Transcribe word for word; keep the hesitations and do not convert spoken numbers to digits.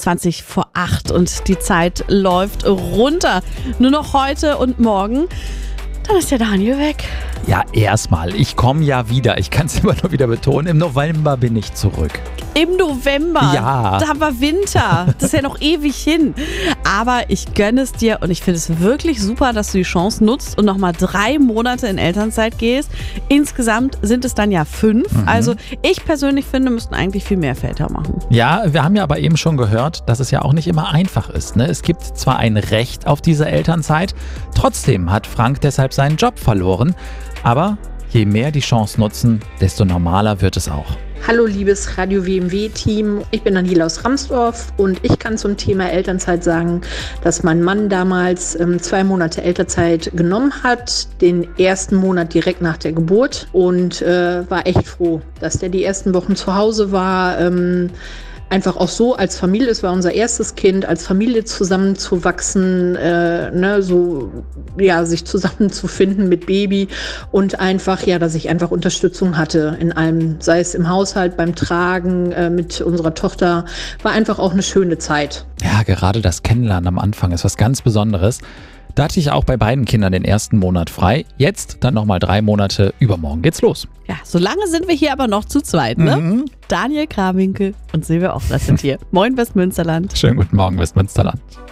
zwanzig vor acht und die Zeit läuft runter. Nur noch heute und morgen. Dann ist der Daniel weg. Ja, erstmal. Ich komme ja wieder. Ich kann es immer nur wieder betonen. Im November bin ich zurück. Im November? Ja. Da haben wir Winter. Das ist ja noch ewig hin. Aber ich gönne es dir und ich finde es wirklich super, dass du die Chance nutzt und nochmal drei Monate in Elternzeit gehst. Insgesamt sind es dann ja fünf. Mhm. Also ich persönlich finde, müssten eigentlich viel mehr Väter machen. Ja, wir haben ja aber eben schon gehört, dass es ja auch nicht immer einfach ist. Ne? Es gibt zwar ein Recht auf diese Elternzeit, trotzdem hat Frank deshalb seinen Job verloren. Aber je mehr die Chance nutzen, desto normaler wird es auch. Hallo liebes Radio W M W-Team, ich bin Daniela aus Ramsdorf und ich kann zum Thema Elternzeit sagen, dass mein Mann damals ähm, zwei Monate Elternzeit genommen hat, den ersten Monat direkt nach der Geburt und äh, war echt froh, dass der die ersten Wochen zu Hause war. Ähm, Einfach auch so als Familie, es war unser erstes Kind, als Familie zusammenzuwachsen, äh, ne, so, ja, sich zusammenzufinden mit Baby und einfach, ja, dass ich einfach Unterstützung hatte in allem, sei es im Haushalt, beim Tragen, äh, mit unserer Tochter, war einfach auch eine schöne Zeit. Ja, gerade das Kennenlernen am Anfang ist was ganz Besonderes. Da hatte ich auch bei beiden Kindern den ersten Monat frei. Jetzt dann nochmal drei Monate. Übermorgen geht's los. Ja, so lange sind wir hier aber noch zu zweit, ne? Mhm. Daniel Krawinkel und Silvia Ochler sind hier. Moin Westmünsterland. Schönen guten Morgen Westmünsterland.